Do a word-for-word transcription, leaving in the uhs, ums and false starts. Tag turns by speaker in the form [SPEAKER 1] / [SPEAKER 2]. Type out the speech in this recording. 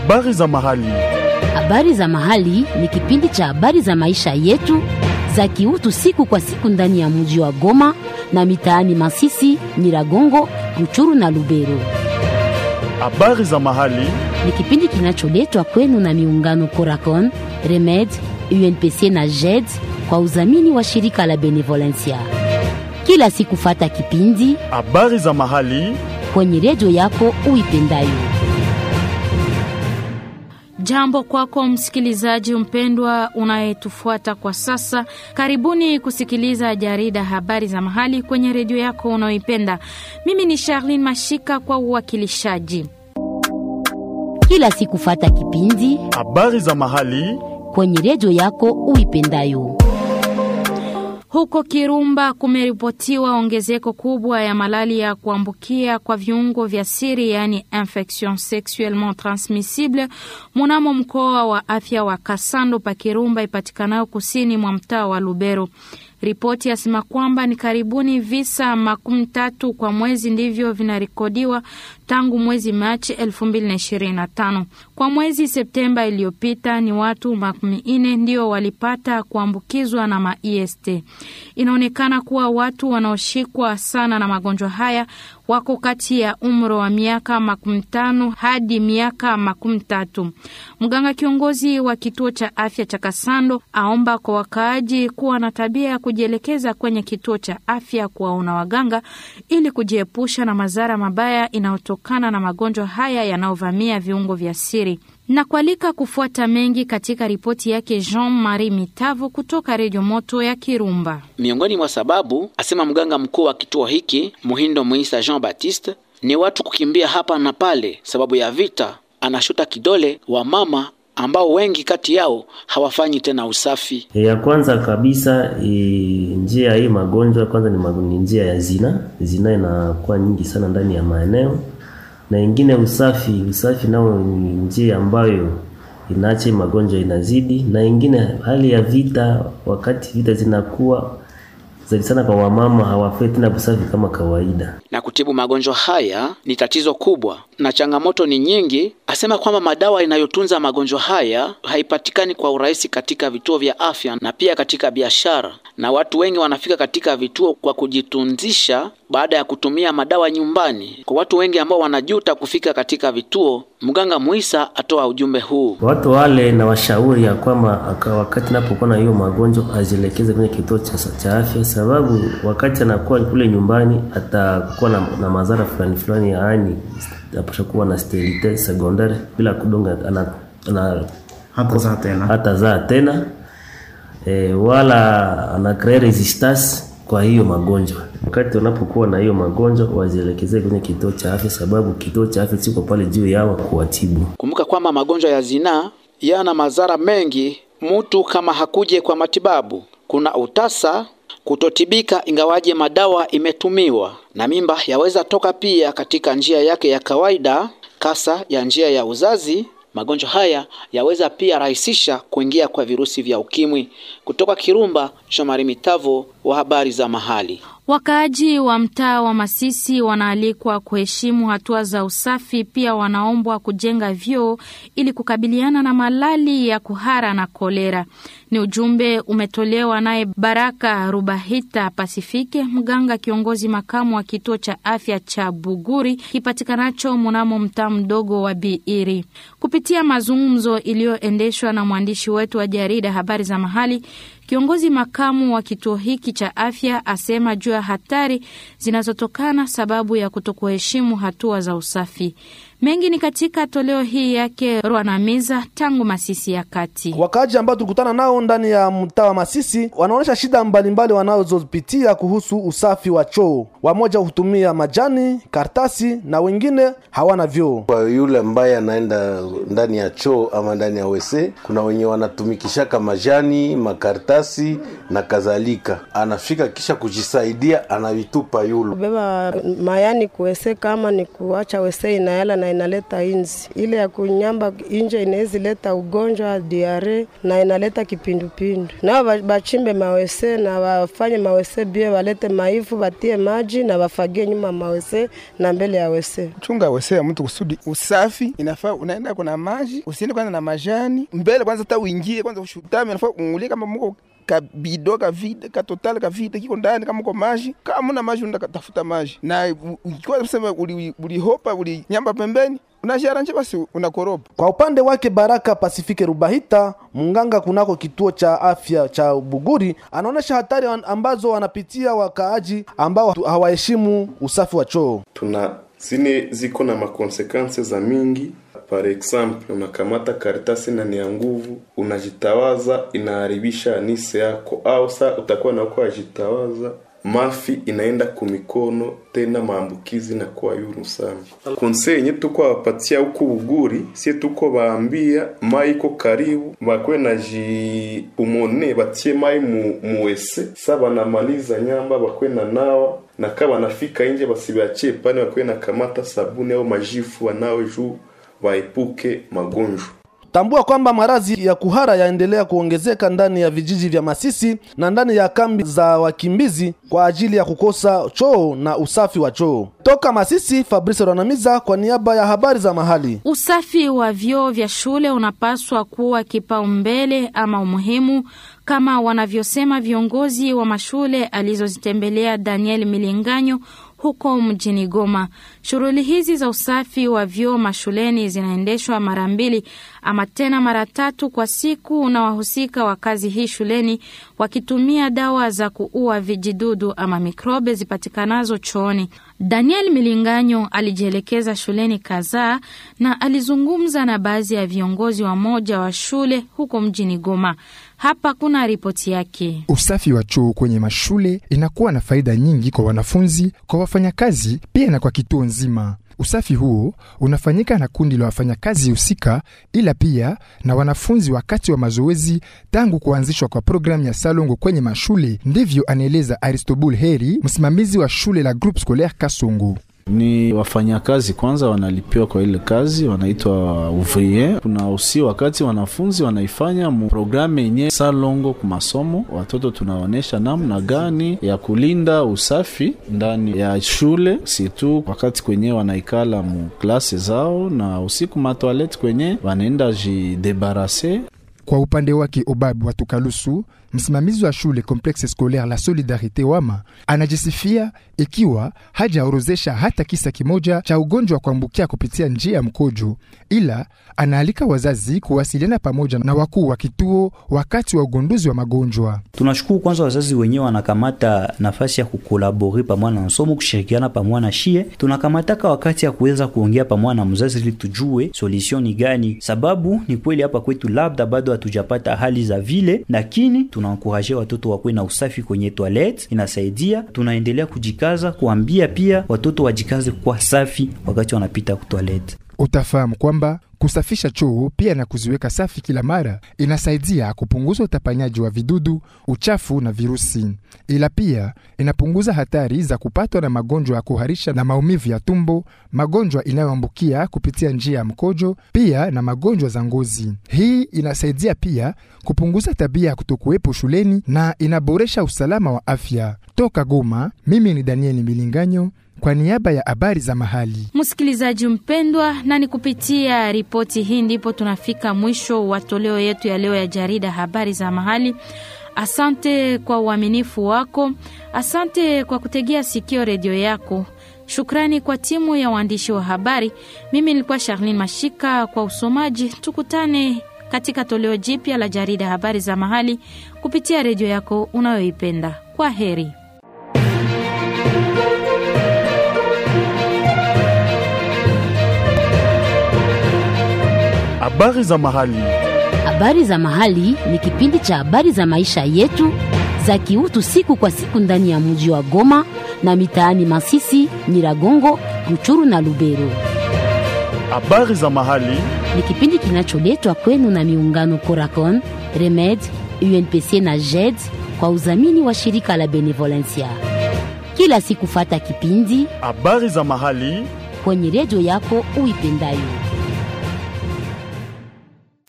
[SPEAKER 1] Habari za mahali.
[SPEAKER 2] Habari za mahali ni kipindi cha habari za maisha yetu za kiutu siku kwa siku ndani ya mji wa Goma na mitaani Masisi, Nyiragongo, Ruchuru na Lubero.
[SPEAKER 1] Habari za mahali
[SPEAKER 2] ni kipindi kinacholetwa kwenu na miungano Coracon, Remed, U N P C na J E D kwa udhamini wa shirika la Benevolencia. Kila siku fata kipindi
[SPEAKER 1] Habari za mahali
[SPEAKER 2] kwenye redio yako uipendayo.
[SPEAKER 3] Jambo kwako msikilizaji mpendwa unayetufuata kwa sasa. Karibuni kusikiliza jarida habari za mahali kwenye redio yako unayoipenda. Mimi ni Charlene Mashika kwa uwakilishaji.
[SPEAKER 2] Kila siku fata kipindi
[SPEAKER 1] Habari za mahali
[SPEAKER 2] kwenye redio yako uipendayo.
[SPEAKER 3] Huko Kirumba kumeripotiwa ongezeko kubwa ya malali ya kuambukia kwa viungo vya siri, yani infection sexuellement transmissible, mnamo mkoa wa afya wa Kasando pa Kirumba ipatikanayo kusini mwa mtaa wa Lubero. Ripoti yasema kwamba ni karibuni visa makumi tatu kwa mwezi ndivyo vinarekodiwa tangu mwezi Machi elfu mbili na ishirini na tano. Kwa mwezi Septemba iliyopita ni watu makumi nne ndio walipata kuambukizwa na ma I S T. Inaonekana kuwa watu wanaoshikwa sana na magonjwa haya wako kati ya umri wa miaka makumi tano hadi miaka makumi tatu. Mganga kiongozi wa kituo cha afya cha Kasando aomba kwa wakaaji kuwa na tabia ya kujielekeza kwenye kituo cha afya kuwaona waganga ili kujiepusha na madhara mabaya inayotokana na magonjwa haya yanayovamia viungo vya siri. Na kualika kufuata mengi katika ripoti yake Jean-Marie Mitavo kutoka Radio Moto ya Kirumba.
[SPEAKER 4] Miongoni mwa sababu, asema mganga mkuu wa kituo hiki, Muhindo Muisa Jean Baptiste, ni watu kukimbia hapa na pale sababu ya vita. Anashuta kidole wa mama ambao wengi kati yao hawafanyi tena usafi.
[SPEAKER 5] Ya kwanza kabisa e, njia hii magonjwa kwanza ni magonjwa njia ya zina. Zina inakuwa nyingi sana ndani ya maeneo. Na ingine usafi, usafi nao ni njia ambayo inaacha magonjwa inazidi. Na ingine hali ya vita, wakati vita zinakuwa zaidi sana kwa wamama hawafai tena usafi kama kawaida.
[SPEAKER 4] Na kutibu magonjwa haya ni tatizo kubwa na changamoto ni nyingi. Asema kwamba madawa inayotunza magonjwa haya haipatikani kwa urahisi katika vituo vya afya na pia katika biashara. Na watu wengi wanafika katika vituo kwa kujitunzisha baada ya kutumia madawa nyumbani. Kwa watu wengi ambao wanajuta kufika katika vituo, mganga Muisa atoa ujumbe huu.
[SPEAKER 5] Watu wale na washauri ya kwamba wakati napokuwa na hiyo magonjwa ajielekeze kwenye kituo cha, cha afya, sababu wakati anakuwa kule nyumbani atakuwa na, na madhara fulani fulani, yaani apasha kuwa na sterilite secondaire bila kudonga ana, ana
[SPEAKER 6] hata za tena
[SPEAKER 5] hata za tena e, wala ana create resistance kwa hiyo magonjwa. Wakati unapokuwa na hiyo magonjwa wazielekeze kwenye kituo cha afya, sababu kituo cha afya siko pale juu yao kuwatibu.
[SPEAKER 4] Kumbuka kwamba magonjwa ya zinaa yana madhara mengi mtu kama hakuje kwa matibabu. Kuna utasa, kutotibika ingawaje madawa imetumiwa, na mimba yaweza toka pia katika njia yake ya kawaida, kasa ya njia ya uzazi. Magonjwa haya yaweza pia rahisisha kuingia kwa virusi vya ukimwi. Kutoka Kirumba, Jean-Marie Mitavo wa habari za mahali.
[SPEAKER 3] Wakaaji wa mtaa wa Masisi wanaalikwa kuheshimu hatua za usafi, pia wanaombwa kujenga vyoo ili kukabiliana na malali ya kuhara na kolera. Ni ujumbe umetolewa naye Baraka Rubahita Pasifike, mganga kiongozi makamu wa kituo cha afya cha Buguri kipatikanacho mnamo mtaa mdogo wa Biiri. Kupitia mazungumzo iliyoendeshwa na mwandishi wetu wa jarida habari za mahali, kiongozi makamu wa kituo hiki cha afya asema juu ya hatari zinazotokana sababu ya kutokuheshimu hatua za usafi. Mengi ni katika toleo hii yake Rwanamiza tangu Masisi ya kati.
[SPEAKER 7] Wakaji ambao tulikutana nao ndani ya mtaa wa Masisi wanaonyesha shida mbalimbali wanazopitia kuhusu usafi wa choo. Wamoja hutumia majani, kartasi na wengine hawana vyoo.
[SPEAKER 8] Kwa yule ambaye anaenda ndani ya choo ama ndani ya wese, kuna wenye wanatumikishaka majani, makartasi na kadhalika. Anafika kisha kujisaidia anavitupa yule.
[SPEAKER 9] Beba mayani kuwese kama ni kuacha wese inaela na
[SPEAKER 6] na inaleta inzi. Ile ya kunyamba inje inaweza leta ugonjwa diare na inaleta kipindupindu. Na bachimbe mawese na wafanye mawese bie, walete maifu, batie maji na wafagie nyuma mawese na mbele ya wese.
[SPEAKER 9] Chunga wese ya mtu kusudi usafi, inafaa unaenda kuna maji, usiende kwanza na majani. Mbele kwanza hata uingie kwanza ushutame, inafaa ungulie kama mko kabido ka vide ka total ka vide kiko ndani kama uko maji, kama una maji unataka tafuta maji. Na ukiwa kusema uli ulihopa uli nyamba pembeni unasharanje basi unakoropa.
[SPEAKER 7] Kwa upande wake Baraka Pasifike Rubahita, munganga kunako kituo cha afya cha Buguri, anaonesha hatari ambazo wanapitia wakaaji ambao hawaheshimu usafi wa choo.
[SPEAKER 10] Tuna zine ziko na makonsekansi za mingi. Par example, unakamata karatasi na ni nguvu, unajitawaza, inaharibisha anise yako, au saa utakuwa na kwa jitawaza, mafi inaenda kumikono, tena maambukizi na kwa yuru sana. Konsei nye tuko wapatia huku Buguri, sie tuko baambia mai iko karibu, bakwe na ji umone batie mai mu, muwese, saba na maliza nyamba bakwe na nawa, na kaba nafika inje basibiachie pane bakwe na kamata sabuni au majifu wanao juu waepuke magonjwa.
[SPEAKER 7] Tambua kwamba maradhi ya kuhara yaendelea kuongezeka ndani ya vijiji vya Masisi na ndani ya kambi za wakimbizi kwa ajili ya kukosa choo na usafi wa choo. Toka Masisi, Fabrice Ronamiza kwa niaba ya habari za mahali.
[SPEAKER 3] Usafi wa vyoo vya shule unapaswa kuwa kipaumbele ama umuhimu kama wanavyosema viongozi wa mashule alizozitembelea Daniel Milinganyo huko mjini Goma. Shughuli hizi za usafi wa vyoo mashuleni zinaendeshwa mara mbili ama tena mara tatu kwa siku, na wahusika wa kazi hii shuleni wakitumia dawa za kuua vijidudu ama mikrobe zipatikanazo chooni. Daniel Milinganyo alijielekeza shuleni kadhaa na alizungumza na baadhi ya viongozi wa moja wa shule huko mjini Goma. Hapa kuna ripoti yake.
[SPEAKER 11] Usafi wa choo kwenye mashule inakuwa na faida nyingi kwa wanafunzi, kwa wafanyakazi, pia na kwa kituo nzima. Usafi huo unafanyika na kundi la wafanyakazi husika, ila pia na wanafunzi wakati wa mazoezi tangu kuanzishwa kwa programu ya Salongo kwenye mashule. Ndivyo anaeleza Aristobul Heri, msimamizi wa shule la Groupe Scolaire Kasongo.
[SPEAKER 12] Ni wafanyakazi kwanza wanalipiwa kwa ile kazi, wanaitwa ouvrier. Kuna usi wakati wanafunzi wanaifanya mu programu yenye Salongo kwa masomo, watoto tunaonesha namna gani ya kulinda usafi ndani ya shule, situ wakati kwenye wanaikala mu klase zao, na usiku ma toilette kwenye wanaenda jidebarase.
[SPEAKER 11] Kwa upande wake Obabu Watukalusu, msimamizi wa shule Complexe Scolaire La Solidarité Wama, anajisifia ikiwa hajaorozesha hata kisa kimoja cha ugonjwa wa kuambukia kupitia njia ya mkojo, ila anaalika wazazi kuwasiliana pamoja na wakuu wa kituo wakati wa ugunduzi wa magonjwa.
[SPEAKER 13] Tunashukuru kwanza wazazi wenyewe wanakamata nafasi ya kukolabori pamoja na masomo, kushirikiana pamoja na shie. Tunakamataka wakati ya kuweza kuongea pamoja na mzazi ili tujue solution ni gani, sababu ni kweli hapa kwetu labda bado hatujapata hali za vile, lakini tunaencourager watoto wakuwe na usafi kwenye toilette, inasaidia. Tunaendelea kujikaza kuambia pia watoto wajikaze kwa safi wakati wanapita kwa toilette.
[SPEAKER 11] Utafahamu kwamba kusafisha choo pia na kuziweka safi kila mara inasaidia kupunguza utapanyaji wa vidudu, uchafu na virusi. Ila pia inapunguza hatari za kupatwa na magonjwa ya kuharisha na maumivu ya tumbo, magonjwa inayoambukia kupitia njia ya mkojo, pia na magonjwa za ngozi. Hii inasaidia pia kupunguza tabia ya kutokuwepo shuleni na inaboresha usalama wa afya. Toka Goma, mimi ni Daniel Milinganyo kwa niaba ya habari za mahali.
[SPEAKER 3] Msikilizaji mpendwa, na ni kupitia ripoti hii ndipo tunafika mwisho wa toleo yetu ya leo ya jarida habari za mahali. Asante kwa uaminifu wako, asante kwa kutegea sikio redio yako. Shukrani kwa timu ya waandishi wa habari. Mimi nilikuwa Charlene Mashika kwa usomaji. Tukutane katika toleo jipya la jarida habari za mahali kupitia redio yako unayoipenda. Kwa heri.
[SPEAKER 1] Habari za mahali.
[SPEAKER 2] Habari za mahali ni kipindi cha habari za maisha yetu za kiutu siku kwa siku ndani ya mji wa Goma na mitaani Masisi, Nyiragongo, Ruchuru na Lubero.
[SPEAKER 1] Habari za mahali
[SPEAKER 2] ni kipindi kinacholetwa kwenu na miungano Coracon, Remed, U N P C na J E D kwa udhamini wa shirika la Benevolencia. Kila siku fata kipindi
[SPEAKER 1] habari za mahali
[SPEAKER 2] kwenye redio yako uipendayo.